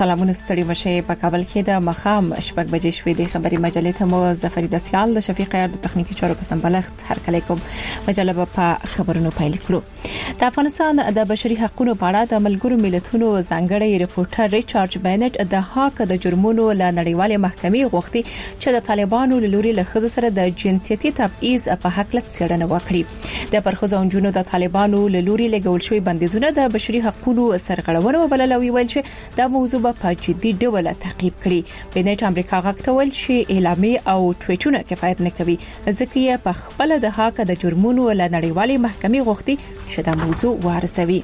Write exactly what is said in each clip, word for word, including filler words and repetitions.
سلامونه ستړي مشه په کابل کې د مخام شپږ بجې شوې د خبري مجلې ته مو ظفر دسیال د شفیق یار د تخنیکی چارو په سمبلغت هر کله کوم مجله په خبرونو پیل کړو. د افغانستان د بشري حقوقو په اړه د ملګرو ملتونو ځانګړی ریپورټر ریچارډ بینټ د هاک د جرمونو له نړیوالې محکمې غوښتي چې د طالبانو له لوري له خزو سره د جنسيتي تبعیض په حق له څېړنه وکړي. د پرخوځونجونو د طالبانو له لوري لګول شوی بندیزونه د بشري حقوقو سرغړونه وبللوي ویل چې د موضوع په جدي ډول تعقیب کړي. بینټ امریکا غاکتول چې اعلامیه او ټویټونه کفایت نه کوي ځکه یې په خپل د هاک د جرمونو له نړیوالې محکمې غوښتي چې د موضوع وارسوي.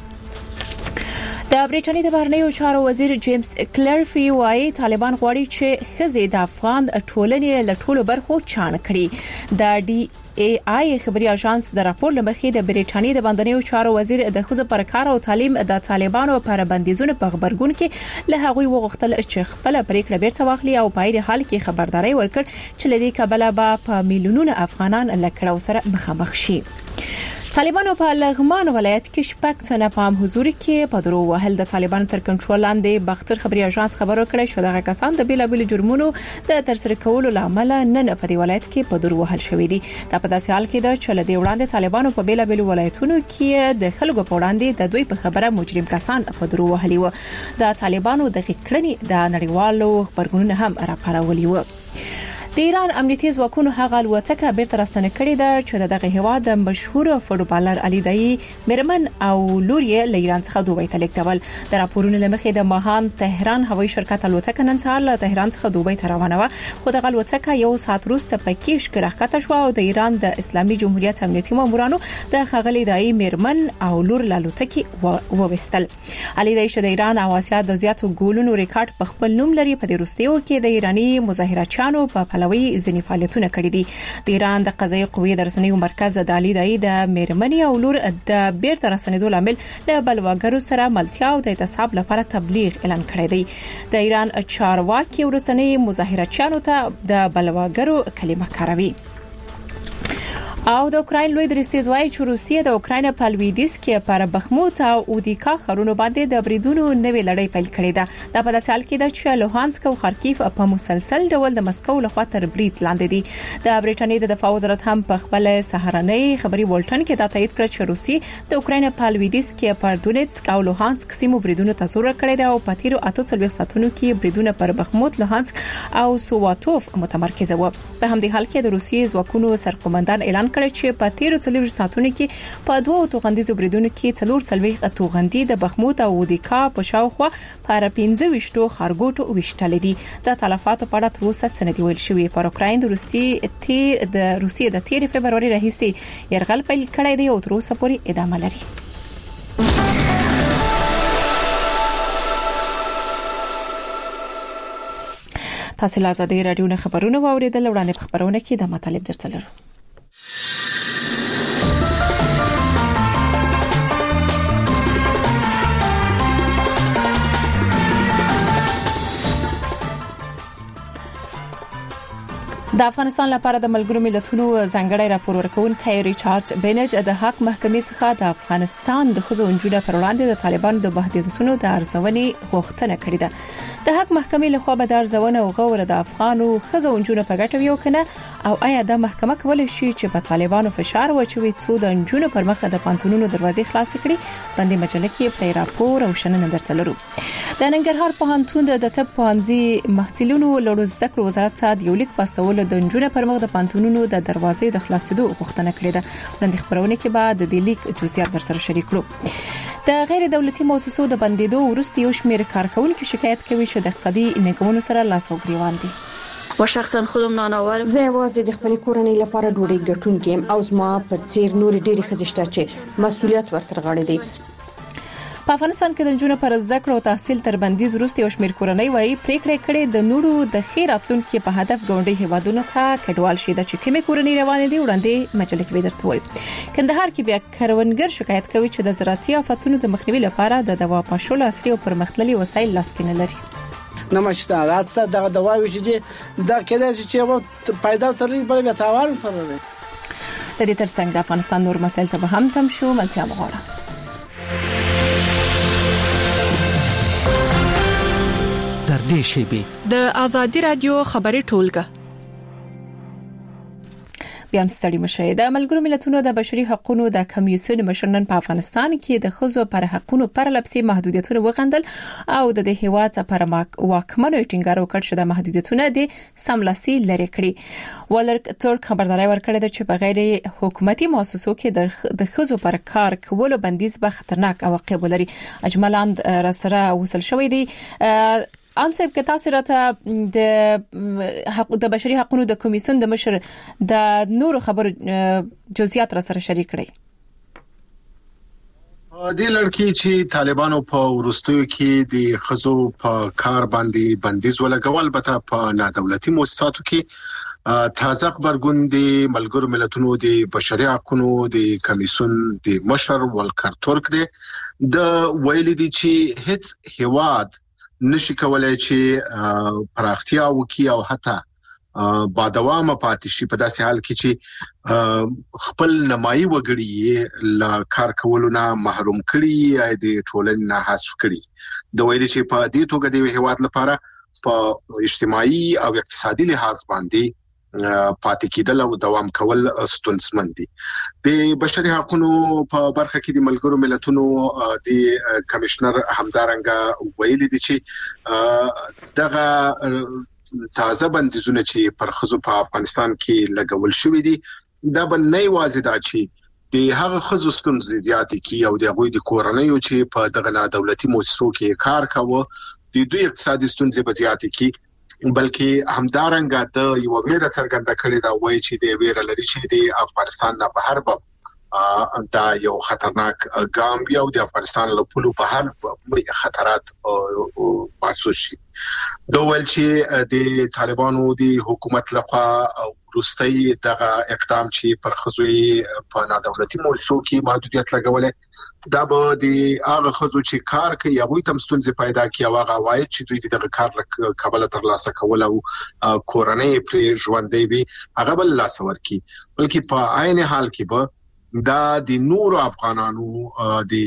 د برېټانیا د بهرنیو چارو وزیر جیمز کلرفي وايي طالبان غواړي چې خزې د افغان ټولنې له ټولو برخو چاڼ کړي. د ډي ای آی خبري اژانس د راپور لمخې د برېټانیا د بندنیو چارو وزیر د خزو پر کار او تعلیم د طالبانو پر بندیزونو په خبرګون کې له هغوی وغوښتل چې خپل پریکړه بیرته واخلي او په دې حال کې خبرداري ورکړ چې لدې کابل به په میلیونونو افغانان لکړو سره مخامخ شي. طالبانو په لغمان ولایت کې شپږ تنه په هم حضور کې په درو وهل د طالبانو تر کنټرول لاندې بختر خبري اژانس خبرو کړی شو دغه کسان د بیلابل جرمونو د ترسره کولو لامل نن په دې ولایت کې په درو وهل شوې دي. دا په داسې حال کې ده چې لدې وړاندې طالبانو په بیلابل ولایتونو کې د خلکو په وړاندې د دوی په خبره مجرم کسان په درو وهلي و. د طالبانو د غکړنې د نړیوالو خبرګونونو هم راپارولي و. د ایران امنیتي ځواکونو هغه الوتکه بیرته راستنه کړې ده چې دغه هیواد د مشهور فوټبالر علي دای مرمن او لور یې له ایران څخه دوبۍ ته لیږدول. د راپورونو لمخې د ماهان تهران هوایي شرکت الوتکه نن سهار له تهران څخه دوبۍ ته روانه و خو دغه الوتکه یو ساعت وروسته په کیش کې راکته شو او د ایران د اسلامي جمهوریت امنیتي مامورانو د خغلی دای مرمن او لور له الوتکې ووستل. علي دای چې د ایران او اسیا د زیاتو ګولونو ریکارډ په خپل نوم لري په دې وروستیو کې د ایرانی مظاهراتچانو په ځینې فعالیتونه کړې دي. د ایران د قضایي قوې د رسنیو مرکز د علي دای د میرمنې او لور د بیرته رسنیدو لامل له بلواګرو سره ملتیا او د اعتصاب لپاره تبلیغ اعلان کړی دی. د ایران چارواکي ورسنی مظاهراتچانو ته د بلواګرو کلمه کاروي. او د اوکراین لوی درستیز وايي چې روسیه د اوکراین په لویدیس کې پر بخموت او اودیکا خرونو باندې د بریدونو نوې لړۍ پیل کړې ده. دا په داسې حال کې ده چې لوهانسک او خارکیف په مسلسل ډول د مسکو لخوا تر برید لاندې دي. د برېټانیا د دفاع وزارت هم په خپل سهارنۍ خبري بولټن کې دا تایید کړ چې روسیه د اوکراین په لویدیس کې پر دونیتسک او لوهانسک سیمو بریدونو ته زور کړی دی او په تیرو اته څلوېښت ساعتونو کې بریدونه پر بخموت، لوهانسک او سوواتوف متمرکز وو. په همدې حال کې د روسیې ځواکونو سرقومندان اعلان کړی چې په تیرو څلور ساعتونو کې په دوه توغندیزو بریدونو کې څلور څلوېښت توغندي د بخموت او اودیکا په شاوخوا پر پنځه ویشتو خارګوټو وشتل دي. د تلفاتو په اړه تر اوسه څه نه دی ویل شوی. پر اوکراین د روسیې تیر د روسیې د تیر فبرवरी راهیسې يرغل پیل کړی دی او تر اوسه پورې ادامه لري. تاسو له ازادي رادیو نه خبرونه واوریدل. وړاندې په خبرونه کې د مطالب درته لرو. د افغانستان لپاره د ملګرو ملتونو ځانګړی راپور ورکونکي ریچارډ بینټ د حق محکمې څخه د افغانستان د خزو انجوله پر وړاندې د طالبانو د محدودیتونو د ارزونې غوښتنه کړې ده. د حق محکمې لخوا به د ارزونه او غور د افغانو خزو انجوله په ګټه ویو کنه او آیا د محکمه کولای شي چې په طالبانو فشار واچوي څو د انجوله پر مخ د پانتونونو دروازې خلاص کړي. باندې مجله کې په راپور او شننه درته لرو. د ننګرهار پوهنتون د طب پوهنځي محصلینو لړو زده کړو وزارت ته د یو لیک پاسول د انجوله پر مخ د پانتونونو د دروازې د خلاصېدو غوښتنه کړې ده. وړاندې خبرونه کې بعد د لیک جزئیات در سره شریک کړو. د غیر دولتي مؤسسو د بندیدو وروسته یو شمېر کارکونکو شکایت کوي چې د اقتصادي ننګونو سره لاس او ګریوان دي. و شخصا خودم ناناور زه یوازې د خپل کورنۍ لپاره ډوډۍ ګټونکم او زما په څیر نور ډېری خځشته چې مسؤلیت ورتر غاړه دي. په افغانستان کې د جنونو پر زده کړو او تحصیل تر بندیز وروسته یو شمېر کورنۍ وايي پریکړه کړې د نورو د خیر اتلونکو په هدف ګاونډي هیوادونو ته کډوال شي د چې کومې کورنۍ روانې دي. وړاندې مجله کې درته وايي کندهار کې بیا کروندګر شکایت کوي چې د زراعتي آفتونو د مخنیوي لپاره د دوا پاشلو عصري او پرمختللي وسایل لاس کې نه لري. نماشتارات ته دغه دواوی چې دا کله چې پیدا ترې بل بیا تاوان سره د دې ترڅنګ د افغانستان نور مسایل ته هم تم شو. ملتیا مغواړه دې شیبې د ازادي رادیو خبري ټولګه بیا هم ستړي مشه. د ملګرو ملتونو د بشري حقوقو د کمیسیون مشرنن په افغانستان کې د ښځو پر حقوقو پر لپسي محدودیتونه وغندل او د دې هیواد پر واکمنو ټینګار وکړ چې د محدودیتونه د سملاسي لري کړي. ولرک ترک خبرداري ورکړه چې په غیر حکومتي مؤسسو کې د ښځو پر کار کولو بندیز به خطرناک عواقب ولري. اجملاند رسره وصل شوې دي. انصب که تاسو راته د حق د بشري حقوقو د کمیسیون د مشر د نورو خبرو جزئیات را سره شریک کړئ. د لړکی چې طالبانو په ورستیو کې د خزو په کار باندې بندیز ولګول بته په نادولتي مؤسساتو کې تازه خبرګون د ملګرو ملتونو د بشري حقوقو د کمیسیون د مشر ولکر ترک دی د ویل دي چې هیڅ هیواد نشي کولای چې پراختیا وکړي او حتی بادوامه پاتې شي په داسې حال کې چې خپل نمایي وګړي ل کار کولو نه محروم کړي د ټولنې نه حذف کړي. د ویل چې په دې توګه د هیواد لپاره په اجتماعي او اقتصادي لحاظ باندې پاتې کېدل او دوام کول ستونزمن دي. د بشري حقوقو په برخه کې د ملګرو ملتونو د کمشنر همدارنګه ویلي دي چې دغه تازه بندیزونه چې پر خزو په افغانستان کې لګول شوې دي دا به نه واځي دا چې د هغه خزو ستونزې زیاتې کی او د غوي د کورنۍ چې په دغه نادولتي مؤسسو کې کار کاوه د دوی اقتصادي ستونزې به زیاتې کی بلکې همدارنګه د یو ویره څرګنده کړې دا وایي چې د ویره لري چې د افغانستان نه بهر به دا یو خطرناک ګام بیا او د افغانستان له پولو بهر خطرات محسوس شي. دا ول چې د طالبانو د حکومت لخوا روستي دغه اقدام چې پر خزوی په نادولتي مؤسسو کې محدودیت لګولې دا به د هغه خزو چې کار کوي هغه تم ستونزې پیدا کوي او هغه وایي چې دوی دغه کار قبل تر لاسه کول او کورنۍ پر ژوندۍ وي هغه بل لاس ورکی بلکې په عین حال کې به دا د نورو افغانانو د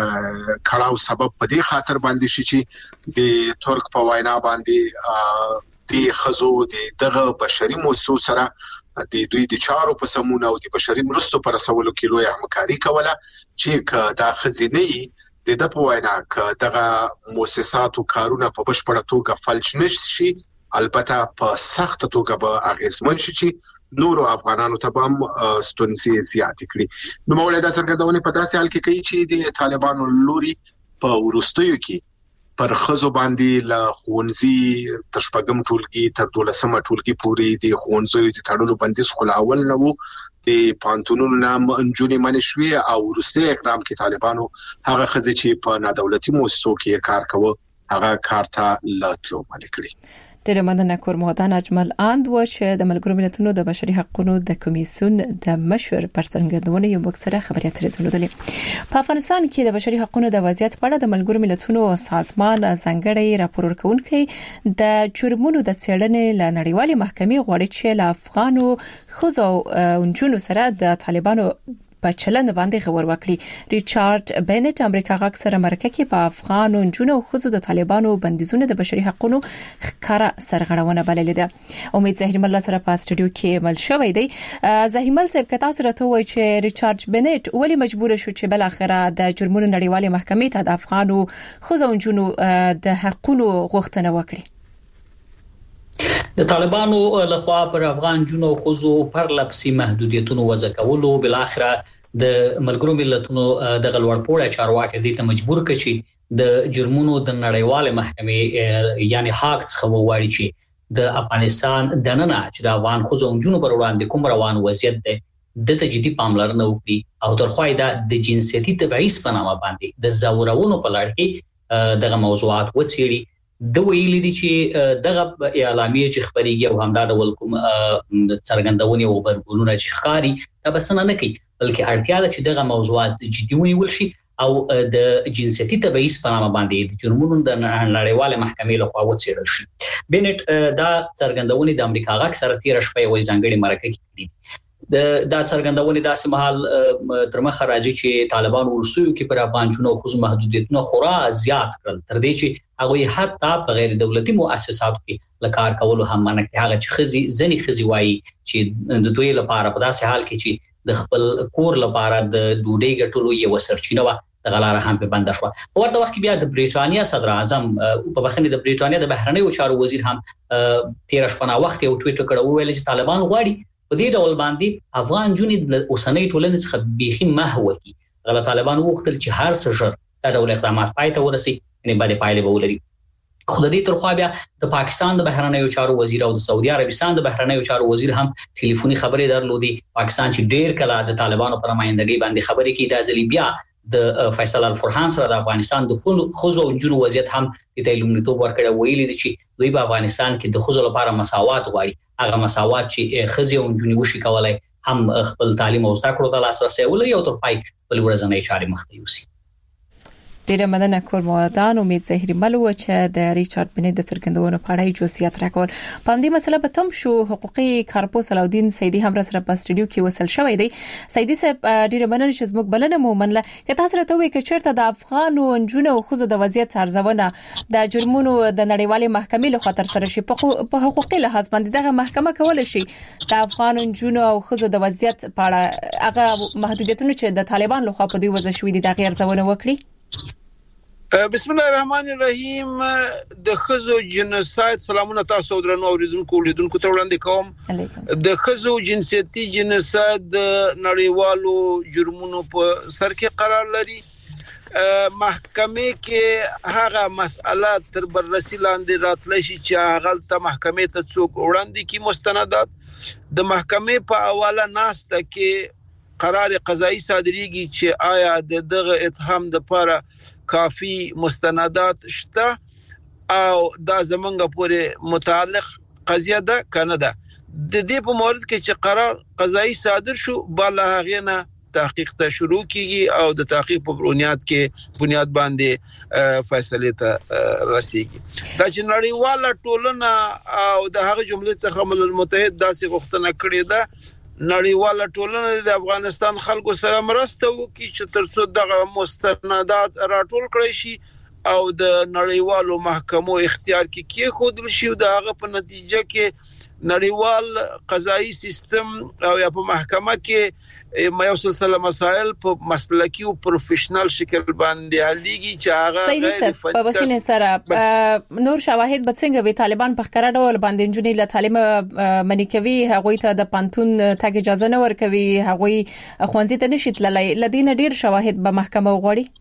کړهو سبب په دې خاطر باندې شي چې د ترک په وینا باندې د خزو دغه بشري مؤسسو سره د دوی د چارو په سمونه او د بشري مرستو پر رسولو کې لوی همکاري کوله چې دا خزینه د د په وینا ک دغه مؤسساتو کارونه په بشپړه توګه فلج نشي البته په سخت توګه به اغیزمن شي چې نورو افغانانو ته هم ستونزې زیات کړي. نو موږ دا څرګندونه په داسې حال کې کوي چې د طالبانو لوري په ورستیو کې پر خزو باندې ل خونځي تر شپږم ټولګي تر دولسمه ټولګي پورې د خونځو د تړلو بندیز خو اول نه وو د پانتونونو نام انجونی منشوي او ورسته اقدام کې طالبانو هغه خزې چې په نادولتي مؤسسو کې کار کوي هغه کارته لاتلو باندې کړی. ډېر مننه کور مهدان اجمل اند و چې د ملګرو ملتونو د بشري حقوقو د کمیسیون د مشر پر څنګهدونه یو بکسره خبري اترې درلودلې. په افغانستان کې د بشري حقوقو د وضعیت په اړه د ملګرو ملتونو سازمان ځانګړی راپور ورکونکي د جرمونو د څېړنې ل نړیوالې محکمې غواړي چې ل افغانو خزو اونجونو سره د طالبانو په چلند باندې خبر وکړي. ریچارډ بینټ امریکا غاک سره مرکه کې په افغان او جنو خزو د طالبانو بندیزونه د بشري حقوقو ښکارا سرغړونه بللې ده. امید زهیر الله سره په استودیو کې مل شوې دی. زهیمل صاحب کته سره ته وایي چې ریچارډ بینټ ولی مجبور شو چې بل اخره د جرمونو نړیوالې محکمې ته د افغان او خزو او جنو د حقوقو غوښتنه وکړي. د طالبانو لخوا پر افغان جنو خزو پر لپسي محدودیتونو وضع کولو بل اخره د ملګرو ملتونو د غلوړپوړه چارواکي دي ته مجبور کړي د جرمونو د نړیواله محکمې یعنی حق څخه وواړي چې د افغانستان دننه چې د افغان خزو جنو پر وړاندې کوم روان وضعیت ده د تجدید پاملرنه وکړي او ترخوای د جنسيتي تبعیض په نامه باندې د زورونو په لړ کې دغه موضوعات وڅېړي. د ویلي دي چې دغه اعلامیه چې خبريږي او همدا ډول کوم څرګندونې او خبرونه چې ښکاری دا بسنه نه کوي بلکې اړتیا ده چې دغه موضوعات جدي ونیول شي او د جنسيتي تبعیض په نامه باندې د جرمونو د نړیواله محکمې لخوا وڅېړل شي. بینټ دا څرګندونې د امریکا غاک سره تیر شپه وې ځانګړي مرکه کې د دا څرګندونې داسې مهال تر مخه راځي چې طالبان ورسوي کې پر افغان جنو خو محدودیتونه خورا زیات کړل تر دې چې هغه حتی په غیر دولتي مؤسساتو کې لکار کول هم منع کړي هغه چې خزي ځنی خزي وایي چې د دوی لپاره په داسې حال کې چې د خپل کور لپاره د ډوډۍ ګټلو یو سرچینه و د غلاره هم په بند شو. ورته وخت کې بیا د بریټانیا صدر اعظم په بخښنې د بریټانیا د بهرنیو چارو وزیر هم تیر شپه وخت یو ټویټ کړو ویل چې طالبان غواړي په دې ډول باندې افغان جونې د اوسنۍ ټولنې څخه بيخي محو کی. غلا طالبان وغوښتل چې هر څه شر د ډول اقدامات پای ته ورسي یعنی باندې پایله به ولري. خو د دې ترخوا بیا د پاکستان د بهرنیو چارو وزیر او د سعودي عربستان د بهرنیو چارو وزیر هم ټلیفوني خبرې درلودي. پاکستان چې ډېر کله د طالبانو پر مایندګۍ باندې خبرې کوي د ځلی بیا د فیصل الفرحان سره د افغانستان د خوځو او جنو وضعیت هم د لومړیتوب ورکړی ویلي دي چې دوی په افغانستان کې د خوځو لپاره مساوات غواړي هغه مساوات چې خزي او جنو وشي کولای هم خپل تعلیم او زده کړو ته لاسرسي ولري او تر پای بل ورځنی چارې مخ ته یوسي. ډیره مننه کور موادان امید زهری ملو چې د ریچارډ بنیت د څرګندونو په اړه جزئیات راکول. په همدې مسله به تم شو حقوقي کارپوس علاودین سیدی هم سره په سټډیو کې وصل شوی دی. سیدی صاحب ډیره مننه چې زموږ بلنه مو منله. که تاسو راته وایئ چې چیرته د افغان جنونو او خزو د وضعیت ارزونه د جرمونو د نړیوالې محکمې له خاطر سره شي په حقوقي لحاظ باندې دغه محکمه کول شي د افغان جنونو او خزو د وضعیت په اړه هغه محدودیتونه چې د طالبان له خوا په دوی وضع شوې دي د غیر ارزونه وکړي. بسم الله الرحمن الرحیم. د خزو جنساید سلامونه تاسو درنو اوریدونکو لیدونکو ته وړاندې کوم. د خزو جنسيتي جنساید د نړیوالو جرمونو په سر کې قرار لري. محکمې کې هغه مسأله تر بررسي لاندې راتلی شي چې هغه ته محکمې ته څوک وړاندې کی مستندات د محکمې په حواله ناسته کې قرار قضایی صادریږي چې آیا د دغه اتهام د لپاره کافی مستندات شته او دا زمونږ پورې متعلق قضیه ده کنه ده. د دې په مورد کې چې قرار قضایی صادر شو بالا هغه نه تحقیق ته شروع کیږي او د تحقیق په بنیاد کې بنیاد باندې فیصله ته رسیږي. دا چې نړیواله ټولنه او د هغه جملې څخه ملل متحد داسې غوښتنه کړې ده نړیواله ټولنه د افغانستان خلکو سره مرسته وکړي چې ترڅو دغه مستندات راټول کړي شي او د نړیوالو محکمو اختیار کې کې خودل شي د هغه په نتیجه کې نړیوال قضایي سیستم او یا په محکمه کې یو سلسله مسائل په مسلکی او پروفیشنل شکل باندې حلېږي چې هغه غیر فني په بخینه سره نور شواهد به څنګه وي. طالبان په ښکارا ډول باندې جنې له تعلیم منی کوي هغه ته د پانتون تګ اجازه نه ورکوي هغه خوانځي ته نشي تللی لدین ډیر شواهد به محکمه وغوړي.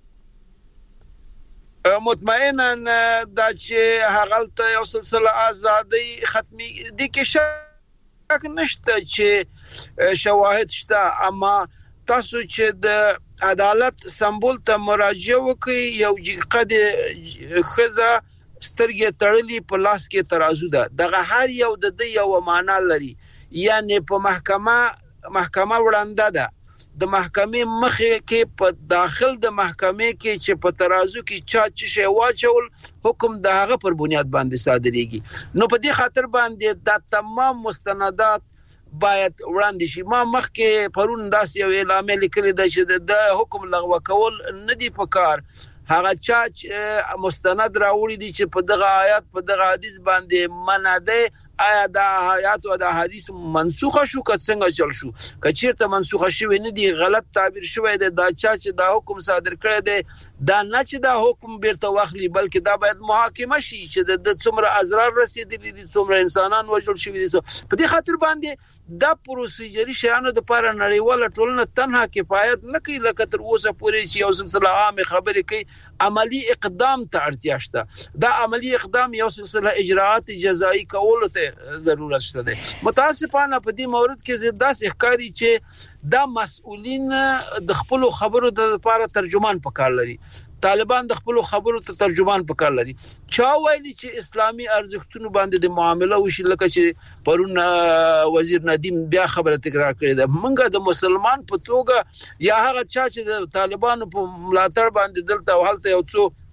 مطمئنا دا چې هغه ته یو سلسله ازادي ختمي دي کې شک نشته چې شواهد شته اما تاسو چې د عدالت سمبول ته مراجعه وکړي یو جګقد خزه سترګې تړلې په لاس کې ترازو ده دغه هر یو د دې یو معنا لري یعنی په محکمه محکمه وړاندې ده د محکمې مخې کې په داخل د محکمې کې چې په ترازو کې چا چې شی واچول حکم د هغه پر بنیاد باندې صادریږي. نو په دې خاطر باندې د تمام مستندات باید وړاندې شي. ما مخکې پرون داسې یو اعلامیه لیکلې ده چې د حکم لغوه کول نه دی پکار هغه چا مستند راوړي دي چې په دغه آیات په دغه حدیث باندې منع ده آیا دا آیات او دا حدیث منسوخه شو که څنګه چل شو که چیرته منسوخه شوی نه دی غلط تعبیر شوی دی دا چا چې دا حکم صادر کړی دی دا نه چې دا حکم بیرته واخلي بلکې دا باید محاکمه شي چې د څومره اضرار رسیدلي دي څومره انسانان وژل شوي دي. په دې خاطر باندې دا پروسیجري شیانو د لپاره نړیواله ټولنه تنها کفایت نه کوي لکه تر اوسه پورې چې یو سلسله عام خبرې کوي عملی اقدام ته اړتیا شته. دا عملی اقدام یو سلسله اجراءات جزایی کول ته ضرورت شته ده. متاسفانه په دې مورد کې زیاده ښکاری چې دا مسؤلین د خپل خبرو د لپاره ترجمان پکار لري. طالبان د خپل خبرو ته ترجمان پکار لري. چا ویلي چې اسلامي ارزښتونو باندې د معامله وشي لکه چې پرون وزیر ندیم بیا خبره تکرار کړې ده. منګه د مسلمان په توګه یا هغه چا چې د طالبانو په ملاتړ باندې دلته او هلته یو څو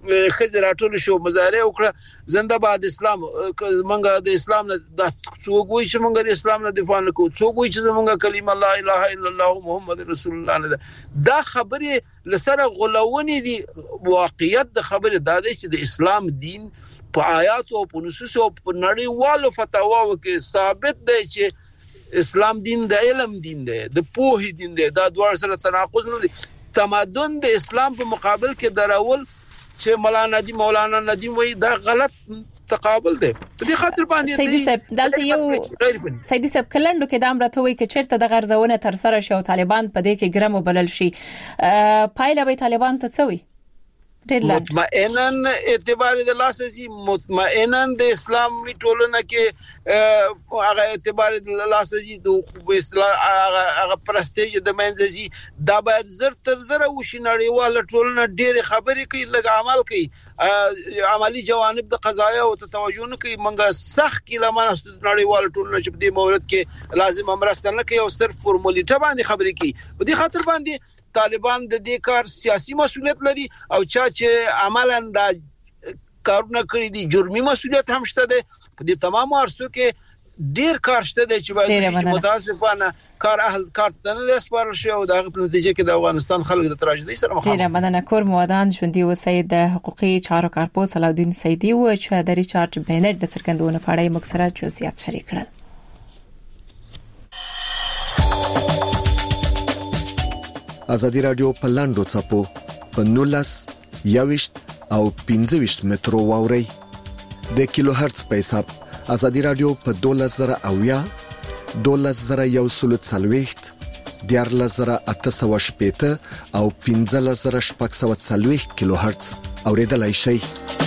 خزر راټول شو مظاهره وکړه زنده باد اسلام منګه د اسلام نه د څوک وایي چې منګه د اسلام نه دفاع نکو څوک وایي چې منګه کلمه لا اله الا الله محمد رسول الله نه دا خبره لسره غلونی دي واقعیت د خبره دا دی چې د اسلام دین په آیات او په نصوص او په نړیوالو فتاواو کې ثابت دی چې اسلام دین د علم دین دی د پوهې دین دی دا دوه سره تناقض نه دي تمدن د اسلام په مقابل کې درول چې مولانا ندیم مولانا ندیم وایي دا غلط تقابل دی په دې خاطر باندې سیدی صاحب دلته یو سیدی صاحب کلندو کې دام راته وایي چې چیرته د غرزونه تر سره شو طالبان په دې کې ګرم وبلل شي پایله به طالبان ته څوي مطمئنن اعتبار د لاسزي مطمئنن د اسلامي ټولنه کې هغه اعتبار د لاسزي د اصطلاح هغه پرستیج د منځزي دا باید زر تر زر وشي نړیواله ټولنه ډېر خبرې کوي لږ عمل کوي عملی جوانب د قضایا او توجه نه کوي منګه سخت کلمه نړیواله ټولنه چې په دې مورد کې لازم امرسته نه کوي او صرف فورمالیټه باندې خبرې کوي په دې خاطر باندې طالبان د دې کار سیاسي مسؤلیت لري او چا چې عملاً دا کارونه کړی دي جرمي مسؤلیت هم شته ده په دې تمامو ارسو کې ډیر کار شته ده چې باید متاسفانه کار اهل کار ته نه سپارل شي او د نتیجه کې د افغانستان خلک د تراژیدي سره مخامخ دي. ډیر مننه کور مودان ژوندۍ وسید د حقوقي چارو کارپوه صلاح الدین سیدی او چې د ریچارډ بینټ د څرګندونې په اړه مکسره جزئیات شریک کړل. ازادي رادیو په لاندو چپو په نولس یاوشت او پنځه ویشت مترو واوري د کیلو هرتز په حساب ازادي رادیو په دولس زره او یا دولس زره یو سلوت سلويخت دیار زره اته شپېته او پنځه زره شپږ سوه سلويخت کیلو هرتز اوریدلای شي.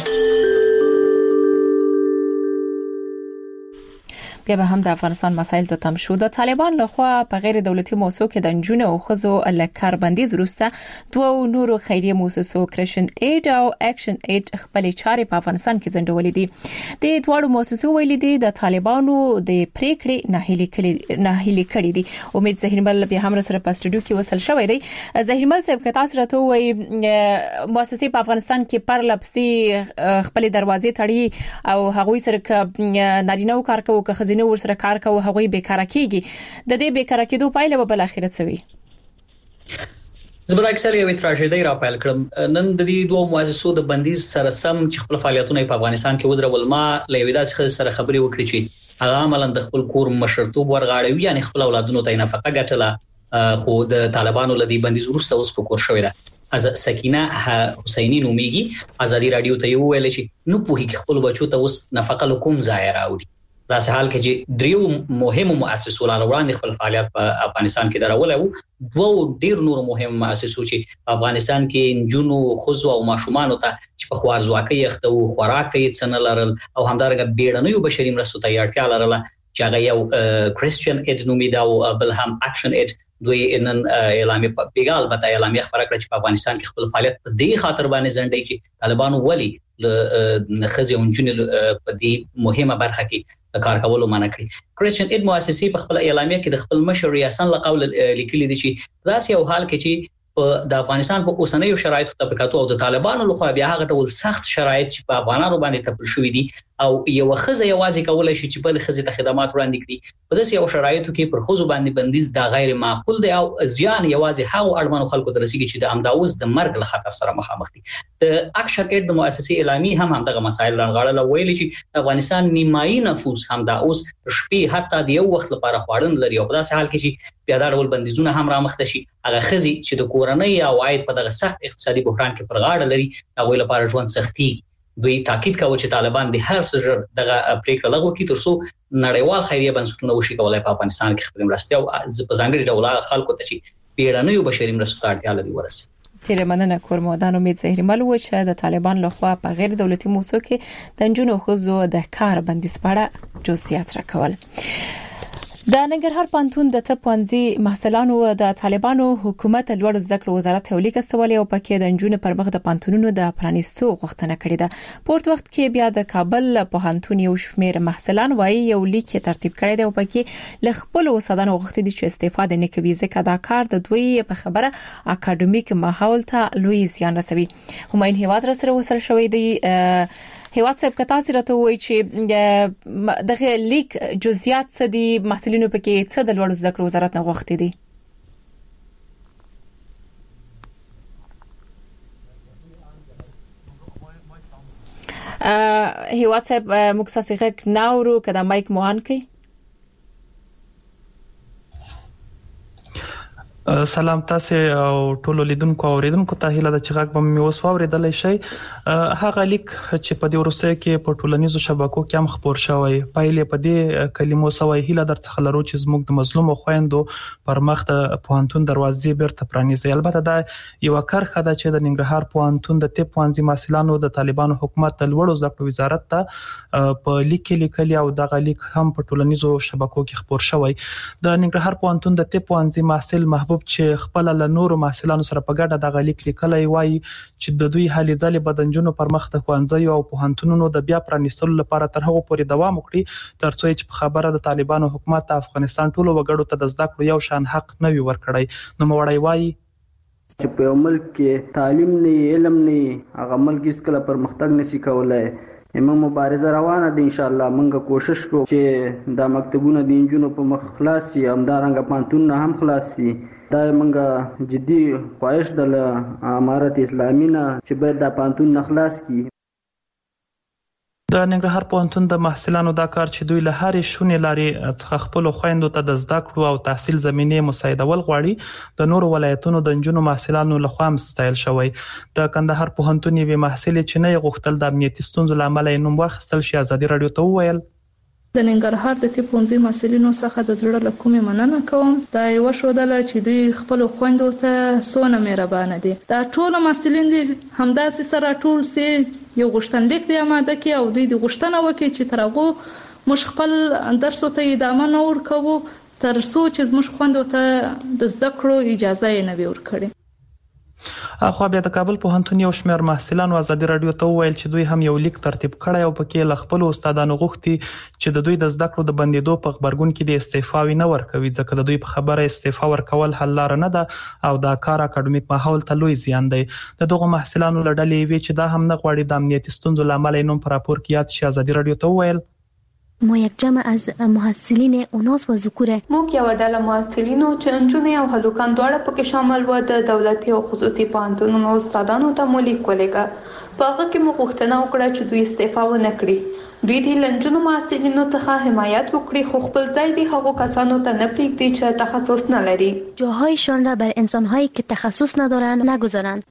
بیا به هم د افغانستان مسایل ته تم شو. د طالبان لخوا په غیر دولتي موسسو کې د جنونو او خزو لکار بندیز وروسته دوه نورو خیریه موسسو کرشن اید او اکشن اید خپل چارې په افغانستان کې ځنډولې دي. د دوه موسسو ویلي دي د طالبانو د پریکړې ناهیلي کړي ناهیلي کړي دي. امید زهیرمل بیا هم سره په سټوډیو کې وصل شوی دی. زهیرمل صاحب که تاسو راته وایي موسسې په افغانستان کې پر لپسي خپل دروازې تړي او هغوی سره نارینه کار کوي که خزینه ور سره کار کوي هغوی بیکاره کیږي د دې بیکاره کېدو پایله به بل اخرت سوي. زبر اکثر یو تراژیدي را پیل کړم نن د دې دوه مؤسسو د بندیز سره سم چې خپل فعالیتونه په افغانستان کې ودرول ما لوي داسې سره خبري وکړي چې هغه عملاً د خپل کور مشرتوب ورغاړي یعنی خپل اولادونو ته نفقه ګټله خو د طالبانو لدی بندیز وروسته اوس په کور شوی ده. از سکینه حسینی نومیږي ازادي رادیو ته یو ویل چې نو په هیڅ خپل بچو ته اوس نفقه لکوم ځای راوړي. دا حال کې چې دریو مهمو مؤسسو لاره وړاندې خپل فعالیت په افغانستان کې درول او دوه ډیر نور مهم مؤسسو چې په افغانستان کې جنونو خزو او ماشومان ته چې په خوارزواکۍ اخته او خوراک یې څنګه لرل او همدارنګه بیړنیو بشري مرستو ته اړتیا لرله چې هغه یو کریسچن اید نومي دا او بل هم اکشن اید دوی نن اعلامیه په پیغال بتا اعلامیه خبره کړه چې په افغانستان کې خپل فعالیت په دې خاطر باندې ځنډي چې طالبانو ولی ل خزي او جنونو په دې مهمه برخه کې کار کولو معنی کړی. کریسچن اید مؤسسې په خپل اعلامیه کې د خپل مشر ریاست لقول لیکلي دي چې داسې یو حال کې چې د افغانستان په اوسنیو شرایطو طبقاتو او د طالبانو لخوا بیا هغه ټول سخت شرایط چې په افغانانو باندې تپل شوې دي او یو خزه یوازې کولای شي چې بل خزه ته خدمات وړاندې کړي. په داسې یو شرایطو کې پر خزو باندې بندیز دا غیر معقول دی او ځان یوازې هغه اړمنو خلکو ته رسیږي چې د امداوز د مرګ له خطر سره مخامخ دي. د اکشن اید د مؤسسې اعلامیه هم همدغه مسایل رانغاړل او ویلي چې افغانستان نیمایي نفوس هم دا اوس شپې حتی د یو وخت لپاره خواړن لري او په داسې حال کې چې بیا دا ډول بندیزونه هم رامخته شي هغه خزي چې د کورنۍ او عاید په دغه سخت اقتصادي بحران کې پر غاړه لري هغه لپاره ژوند سختي. دوی تاکید کوي چې طالبان به هر څه دغه پریکړه لغوه کړي ترڅو نړیوال خیریه بنسټونه وشي کولای په افغانستان کې خپل مرستې او په ځانګړي ډول خلکو ته چې پیړنیو بشري مرستو ته اړتیا لري ورسي. چې مننه کور مودان امید زهیرمل و چې د طالبان لخوا په غیر دولتي موسسو کې د جنونو خزو د کار بندیز په اړه جزئیات راکول. د ننګرهار پانتون د تپونځي محصلانو د طالبانو حکومت لوړ زده کړو وزارت یو لیک استولی او پکې د انجونو پر مخ د پانتونونو د پرانیستو غوښتنه کړې ده. پورت وخت کې بیا د کابل پوهنتون یو شمېر محصلان وایي یو لیک ترتیب کړی دی او پکې ل خپل استادانو غوښتي دي چې استفاده نه کوي ځکه دا کار د دوی په خبره اکاډمیک ماحول ته لوی زیان رسوي. هماین هیواد سره وصل شوی دی. هیواد صاحب کتا سره ته وایي چې دغه لیک جزئیات څه دي، محصلینو پکې څه د لوړ زده کړو وزارت نه غوښتي دي؟ هیواد صاحب موږ تاسو غږ ناورو کدا مایک موهان کوي. سلام تاسو او ټولو لیدونکو او اوریدونکو ته هیله ده چې غږ به مې اوس واوریدل شي. هغه لیک چې په دې ورسته کې په ټولنیزو شبکو کې هم خبر شوی پایلې په دې کلمو سوي هیله درڅخه لرو چې زموږ د مظلوم خويندو پر مخ د پوهنتون دروازې بیرته پرانیزي. البته دا یو کرخه ده چې د ننګرهار پوهنتون د طب پوهنځي محصلانو د طالبانو حکومت د لوړو زده کړو وزارت ته په لیک کې لیکلي او دغه لیک هم په ټولنیزو شبکو کې خبر شوی. د ننګرهار پوهنتون د طب پوهنځي محصل محبوب چې خپل له نورو محصلانو سره په ګډه د غلیک لیکلای وای چې د دوی هلې ځلې بدنجونو پر مخ د خوانځي او پوهنتونونو د بیا پرانیستلو لپاره تر هغه پورې دوام وکړي ترڅو چې په خبره د طالبانو حکومت د افغانستان ټولو وګړو ته د زده کړو یو شان حق نه وي ورکړی. نو موړی وای چې په یو ملک کې تعلیم نه علم نه هغه ملک هیڅ کله پرمختګ نشي کولای. موږ مبارزه روانه دي ان شاء الله. موږ کوشش کوو چې دا مکتبونه د انجونو په مخ خلاص شي، همدارنګه پانتون هم خلاص شي. دا موږ جدي خواهش د امارت اسلامي نه چې باید دا پانتون نخلاص کی. د ننګرهار پوهنتون د محصلانو دا کار چې دوی له هرې شونې لارې څخه خپل خويندو ته د زده کړو او تحصیل زمینه مساعدول غواړي د نورو ولایتونو د انجونو محصلانو له خوا هم ستایل شوی. د کندهار پوهنتون یوه محصل چې نه غوښتل د امنیتي ستونزو لامل یې نوم واخیستل شي ازادي رادیو ته وویل د ننګرهار د طب پوهنځي محصلینو څخه د زړه له کومې مننه کوم. دا یو شودله چې دوی خپل خويندو ته سونه مهربانه دي. دا ټول محصلین دي همداسې سره ټول سي یو غشتنلیک دی آماده کی او دوی د غشتنه وکي چې ترغه مش خپل درس ته ادامه نور کوو تر څو چې زموږ خويندو ته د زده کړو اجازه یې نه ورکړي. اخو بیا د کابل پوهنتون یو شمېر محصلانو ازادي رادیو ته وویل چې دوی هم یو لیک ترتیب کړی او پکې له خپل استادانو غوښتي چې د دوی د زده کړو د بندیدو په خبرګون کې د استعفا نه ورکوي ځکه د دوی په خبره استعفا ورکول حل لار نه ده او دا کار اکاډمیک ماحول ته لوی زیان دی. د دغه محصلانو لړلې وی چې دا هم نه غواړي د امنیتي ستونزو لامل نوم پر راپور کې یاد شي. ازادي رادیو ته وویل ما یک جمع از محصلین اوناس و ذکوره موږ یو ډله محصلینو چې انجونې او هلوکان دواړه پکې شامل و د دولتي او خصوصي پوهنتونونو استادانو ته مو لیک ولېږه. په هغه کې مو غوښتنه وکړه چې دوی استعفا ونه کړي. دوی د لنجونو محصلینو څخه حمایت وکړي خو خپل ځای دی هغو کسانو ته نه پرېږدي چې تخصص نه لري. جاهایشان را بر انسانهایی که تخصص ندارن نگذارن.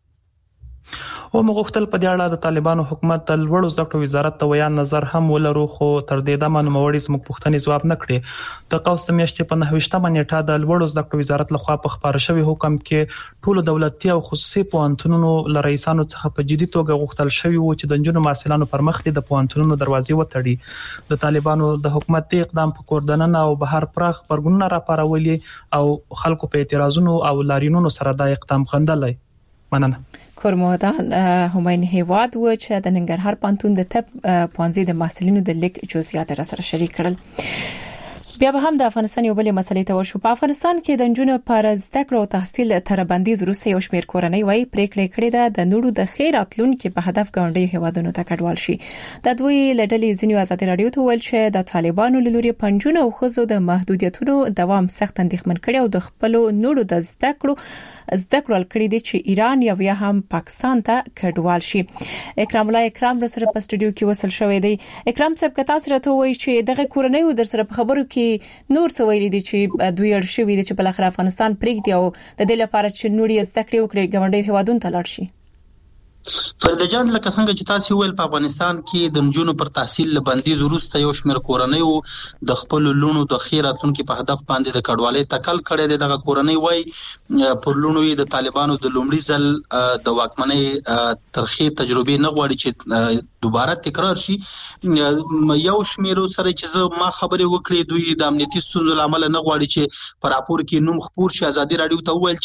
او مغختل په دې اړه د طالبانو حکومت د لوړو زده کړو وزارت ته ویان نظر هم ولرو خو تر دې دمه نوموړي زموږ پوښتنې ځواب نه کړي. د قوس میاشتې په نهویشتمه نیټه د لوړو زده کړو وزارت لخوا په خبر شوی حکم کې ټولو دولتي او خصوصي پوهنتونونو لرئیسانو څخه په جدي توګه غوښتل شوی و چې د جنونو محصلانو پر مخ د پوهنتونونو دروازې وتړي. د طالبانو د حکومت د اقدام په کوردننه او بهر پراخ خبرګونونه راپارولي او خلکو په اعتراضونو او لارینونو سره د اقدام غندلای. مننه. کورمودان هماین هیواد و چې د ننګرهار پوهنتون د طب پوهنځي د محصلینو د لیک جزئیات را سره شریک کړل. بیا به هم د افغانستان یو بل مسلې ته ورشو. په افغانستان کې د جنونو پر زده کړو او تحصیل تر بندیز وروسته یو شمېر کورنۍ وایي پریکړه کړې ده د نورو د خیر اتلونکو په هدف ګاونډي هیوادونو ته کډوال شي. د دوی لړلې ځینو ازادي رادیو ته ویل چې د طالبانو لوري پنځونه او خزو د محدودیتونو دوام سخت اندېښمن کړي او د خپل نورو د زده کړو زده کړو کړي دي چې ایران یا بیا هم پاکستان ته کډوال شي. اکرام الله اکرام سره په سټوډیو کې وصل شوې دی. اکرام صاحب کتا سره ته وایي چې دغه کورنۍ در سره په خبرو کې نور څه ویلي دي چې دوی اړ شوی دي چې په لخر افغانستان پریږدي او د دې لپاره چې نوري زده کړې وکړي ګاونډي هیوادونو ته لاړ شي. فرید جان لکه څنګه چې تاسو ویل په افغانستان کې د نجونو پر تحصیل لبندیز وروسته یو شمېر کورنۍ د خپل لونو د خیراتونکو په هدف باندې د کډوالۍ تکل کړي دي. دغه کورنۍ وای پر لونو د طالبانو د لومړي ځل د واکمنۍ ترخی تجربه نه غواړي چې دوباره تکرار شي. یو شمېر سره چې ما خبرې وکړې دوی د امنیتي ستونزو لامل نه غواړي چې پر راپور کې نوم خپور شي. ازادي رادیو ته ویل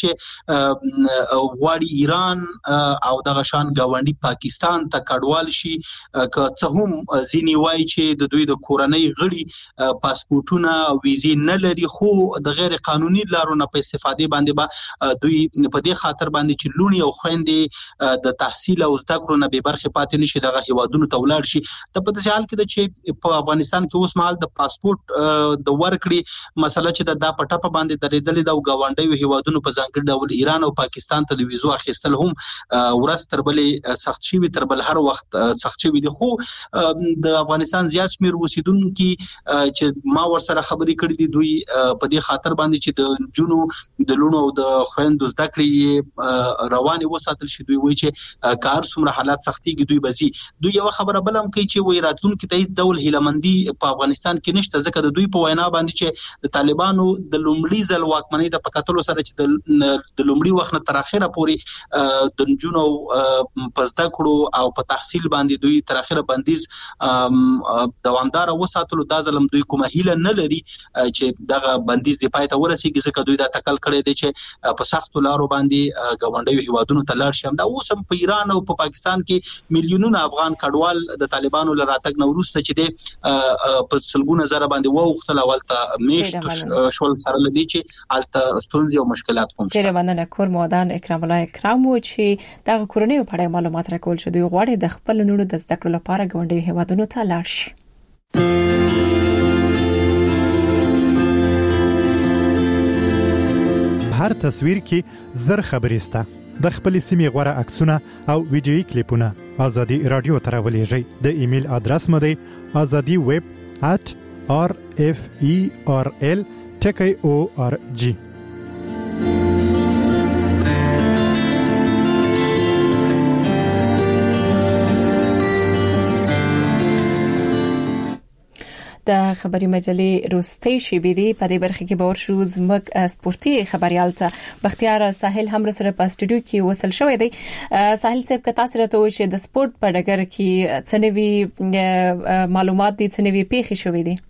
چې غواړي ایران او دغه شان ګاونډي پاکستان ته کډوال شي. که څه هم ځینی وایي چې د دوی د کورنۍ غړي پاسپورتونه او ویزې نه لري، خو د غیر قانوني لارو نه په استفادې باندې با دوی په دې خاطر باندې چې لونی او خويندې د تحصیل او زده کړو نه به برخه پاتې نشي دغه هیوادونو ته ولاړ شي. د په دې حال کې چې په افغانستان کې اوس مهال د پاسپورت د ورکړې مسله چې د پټه باندې درېدلې د ګاونډي هیوادونو په ځانګړي ډول ایران او پاکستان ته د ویزو اخیستل هم ورځ تر بلې سخت شي تر بل هر وخت سخت شي دي. خو د افغانستان زیات شمیر اوسیدونکو چې ما ورسره خبرې کړې دي دوی په دې خاطر باندې چې د جنو د لونو او د خويندو زده کړې رواني وساتل شي. دوی وایي چې کار څومره حالات سختيږي دوی بزي. دوی یو خبره بل هم کوي چې وای راتلونکو ته هیڅ ډول هیلمندي په افغانستان کې نشته، ځکه د دوی په وینا باندې چې د طالبانو د لومړي ځل واکمنۍ د پکاتلو سره چې د لومړي وخت نه تر اخره پورې د جنو په زده کړو او په تحصیل باندې دوی تر اخره بندیز دوامدار وساتلو. دا ځلم دوی کومه هیله نه لري چې دغه بندیز د پای ته ورسیږي، ځکه دوی دا تکل کړی دی چې په سختو لارو باندې ګاونډي هیوادونو ته لاړ شي. دا اوس هم په ایران او په پاکستان کې میلیونونه افغان کډوال د طالبانو له راتګ نه وروسته چې د په سلګونه زره باندې ووختل اولته میشت شول سره لدی چې الته ستونزې او مشکلات کوم. ډېر مننه کور مودان اکرام الله اکرام و چې دغه کورنۍ په اړه معلومات راکول شو. دوی غواړي د خپل نونو د زده کړو لپاره ګاونډي هیوادونو ته لاړ شي. هر تصویر کې زر خبرې سته. د خپل سیمې غوړه عکسونه او ویډیويي کلیپونه ازادي رادیو ته راولېږئ. د ایمیل ادرس مو دی azadi web at r f e r l ټکی او ار جی. د خبري مجلې روستي شیبې دی په دې برخه کې باور شو زموږ سپورتي خبريال ته بختیار ساحل هم سره په استودیو کې وصل شوی دی. ساحل صاحب کتا سره ته چې د سپورت په ډګر کې څنګه معلومات دي څنګه پیښې شوې دي؟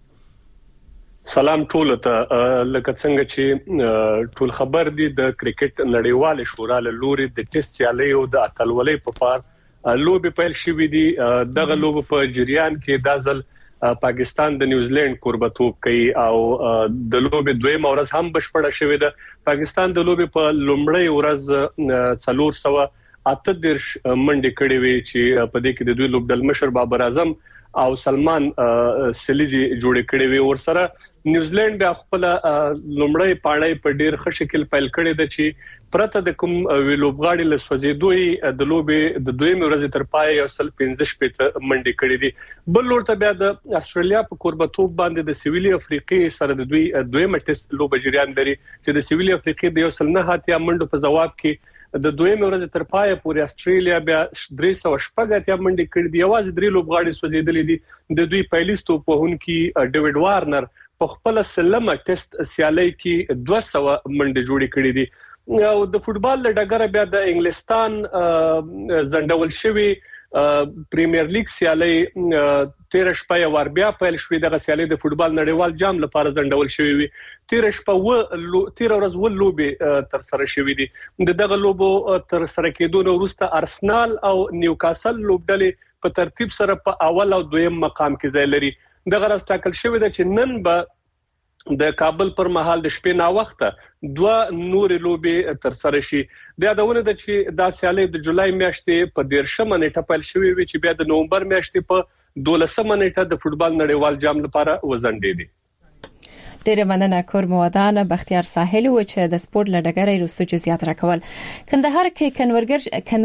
سلام ټول ته. لکه څنګه چې ټول خبر دي د کرکټ نړیوال شورا له لوري د ټیسټ سیالي او د اتلولۍ په پار لوبي پیل شوې دي. دغه لوب په جریان کې د ځل پاکستان د نیوزیلند کوربتوب کوي او د لوبې دویم ورځ هم بشپړه شوې ده. پاکستان د لوبې په لومړۍ ورځ څلور سوه اته دیرش منډې کړې وي چې په دې کې د دوی لوبډل مشر بابر اعظم او سلمان سلیزي جوړ کړي وي. ورسره نیوزیلند بیا خپل لومړی پاړی په ډیر ښه شکل پیل کړی دی چې پرته د کوم ویلوبغاړي له سوځېدوی د لوبې د دویم ورځې تر پای یو سل پنځه شپږ منډې کړې دي. بل لورته بیا د استرالیا په کوربتوب باندې د سویلي افریقې سره د دوی دویم ټیسټ لوب جریان لري چې د سویلي افریقې د یو سل نه هاتیا منډو په جواب کې د دویم ورځې تر پای پورې استرالیا بیا درې سوه شپږ اتیا منډې کړې دي. یوازې درې لوبغاړي سوځېدلې دي. د دوی پیلیستو په هون کې ډیوډ وارنر په خپل سلمه ټیسټ سیالي کې دوه سوه منډې جوړې کړې دي. او د فوتبال له ډګره بیا د انګلستان زندول شوی پریمیر لیګ سیالي تیر شپه ور بیا پیل شوې. د سیالي د فوتبال نړیوال جام لپاره زندول شوی وي. تیر شپه و تیر ورځ ول لوبې تر سره شوې دي. دغه لوبو تر سره کېدو وروسته ارسنال او نیوکاسل لوبډلې په ترتیب سره په اول او دویم مقام کې ځای لري. دغه راز ټاکل شوی دی چې نن به د کابل پر مهال د شپې نا وخته دوه نور لوبې تر سره شي. د یادونه ده چې دا سیالي د جولای میاشتې په دیرشمه نیټه پیل شوې وي چې بیا د نومبر میاشتې په دولسمه نیټه د فوتبال نړیوال جام لپاره وزنډېدي. ډېر مننه کور مودان بختیار ساحل و چې د سپورت لډګرې رستو جزئیات راکول. کندهار کې کنورګر کنور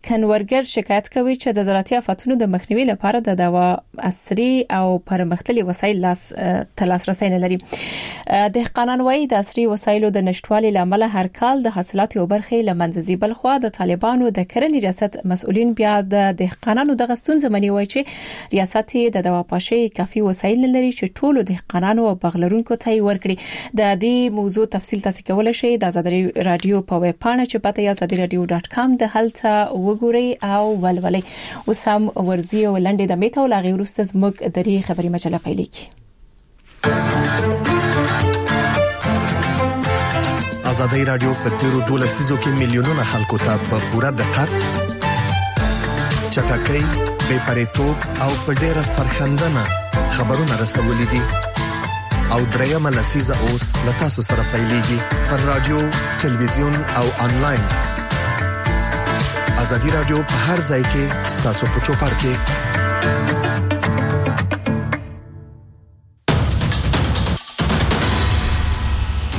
کنورګر شکایت کوي چې د زراعتي آفاتونو د مخنیوي لپاره د دوا عصري او پرمختللي وسایل لاس تلاسرسي نه لري. دهقانان وايي د عصري وسایلو د نشټوالي لامل هر کال د حاصلاتو یو برخه لمنځي بل خو د طالبانو د کرنې ریاست مسؤلین بیا د دهقانانو د غستون زمني وایي چې ریاست د دوا پاشي کافي وسایل لري چې ټولو دهقانانو او بغلرونکو ته ورکړي. د دې موضوع تفصیل تاسو کولای شئ د آزاد رادیو په ویب پاڼه چې پته یا آزاد رادیو ډاټ کام د هلته وګورئ او ولولئ. اوس هم ورزي او لنډه د میته او لاغي ورسته زموږ د ری خبري مجله پیل کی. آزاد رادیو په تیرو دوه لسیزو کې میلیونونه خلکو ته په پوره دقت چټکۍ بې پرېتوب او په ډېر سرخندنه خبرونه رسولې دي او درېمه لسیزه اوس له تاسو سره پیلېږي پر رادیو، ټلویزیون او انلاین. آزادي رادیو په هر ځای کې ستاسو په چوپړ کې